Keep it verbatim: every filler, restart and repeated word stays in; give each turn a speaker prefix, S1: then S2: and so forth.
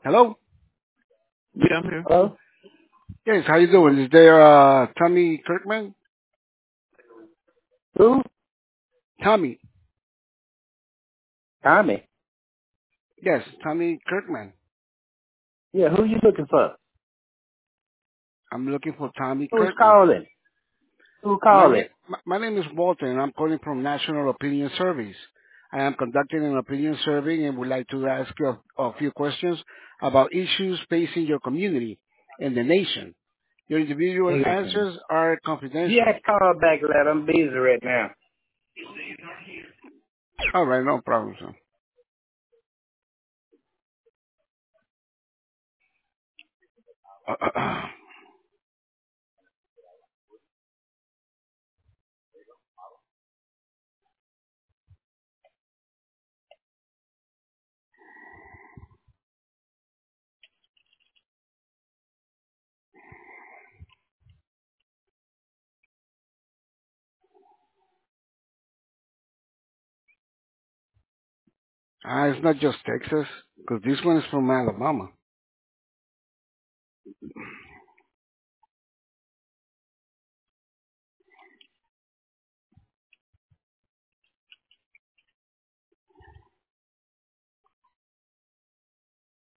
S1: Hello?
S2: Yeah, I'm here.
S3: Hello?
S1: Yes, how you doing? Is there uh Tommy Kirkman?
S3: Who?
S1: Tommy.
S3: Tommy.
S1: Yes, Tommy Kirkman.
S3: Yeah, who you looking for?
S1: I'm looking for Tommy
S3: Who's
S1: Kirkman.
S3: calling? Who
S1: My name
S3: calling?
S1: my, my name is Walter and I'm calling from National Opinion Surveys. I am conducting an opinion survey and would like to ask you a, a few questions about issues facing your community and the nation. Your individual
S3: Nigga.
S1: answers are
S3: You
S1: confidential.
S3: have to call back, lad. I'm busy right now.
S1: All right, no problem, sir. Ah, it's not just Texas, because this one is from Alabama.